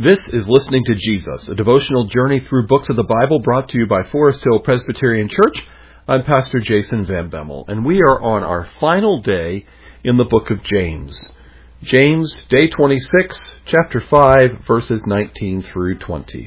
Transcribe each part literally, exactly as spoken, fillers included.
This is Listening to Jesus, a devotional journey through books of the Bible brought to you by Forest Hill Presbyterian Church. I'm Pastor Jason Van Bemmel, and we are on our final day in the book of James. James, day twenty-six, chapter five, verses nineteen through twenty.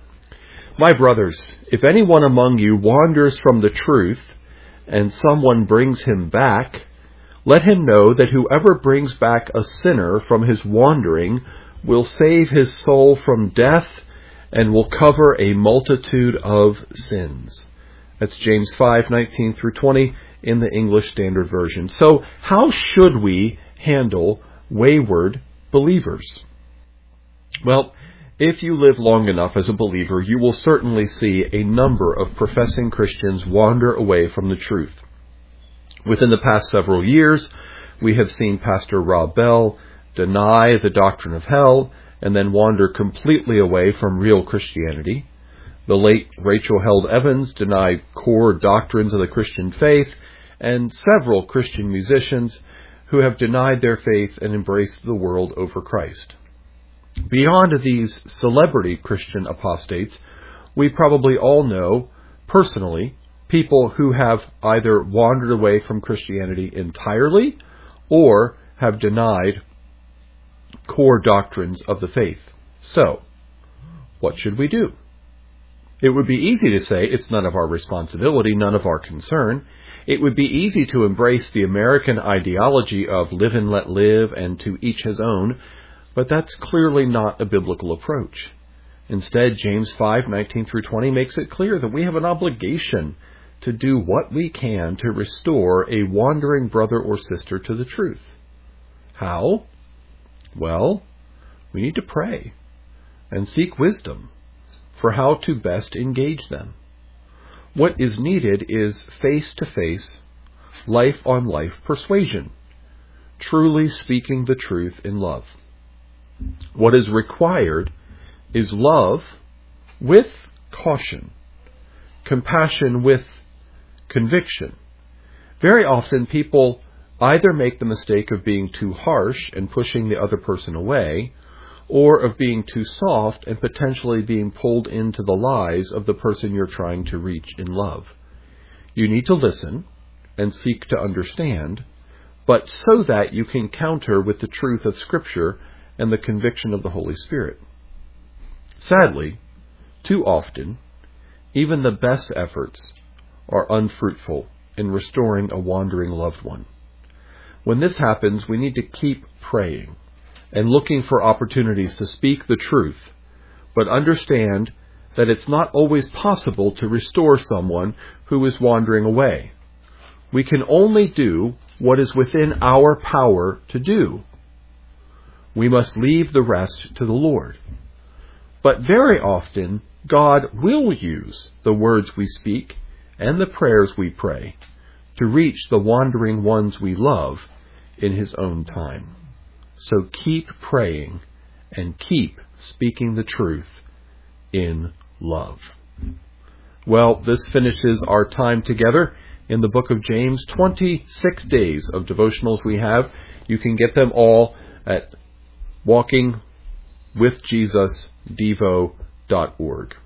My brothers, if anyone among you wanders from the truth, and someone brings him back, let him know that whoever brings back a sinner from his wandering will save his soul from death and will cover a multitude of sins. That's James five, nineteen through twenty in the English Standard Version. So how should we handle wayward believers? Well, if you live long enough as a believer, you will certainly see a number of professing Christians wander away from the truth. Within the past several years, we have seen Pastor Rob Bell deny the doctrine of hell and then wander completely away from real Christianity. The late Rachel Held Evans denied core doctrines of the Christian faith, and several Christian musicians who have denied their faith and embraced the world over Christ. Beyond these celebrity Christian apostates, we probably all know, personally, people who have either wandered away from Christianity entirely or have denied core doctrines of the faith. So, what should we do? It would be easy to say it's none of our responsibility, none of our concern. It would be easy to embrace the American ideology of live and let live and to each his own, but that's clearly not a biblical approach. Instead, James five, nineteen through twenty makes it clear that we have an obligation to do what we can to restore a wandering brother or sister to the truth. How? Well, we need to pray and seek wisdom for how to best engage them. What is needed is face-to-face, life-on-life persuasion, truly speaking the truth in love. What is required is love with caution, compassion with conviction. Very often people either make the mistake of being too harsh and pushing the other person away, or of being too soft and potentially being pulled into the lies of the person you're trying to reach in love. You need to listen and seek to understand, but so that you can counter with the truth of Scripture and the conviction of the Holy Spirit. Sadly, too often, even the best efforts are unfruitful in restoring a wandering loved one. When this happens, we need to keep praying and looking for opportunities to speak the truth, but understand that it's not always possible to restore someone who is wandering away. We can only do what is within our power to do. We must leave the rest to the Lord. But very often, God will use the words we speak and the prayers we pray to reach the wandering ones we love in His own time. So keep praying and keep speaking the truth in love. Well, this finishes our time together in the book of James. twenty-six days of devotionals we have. You can get them all at walking with jesus devo dot org.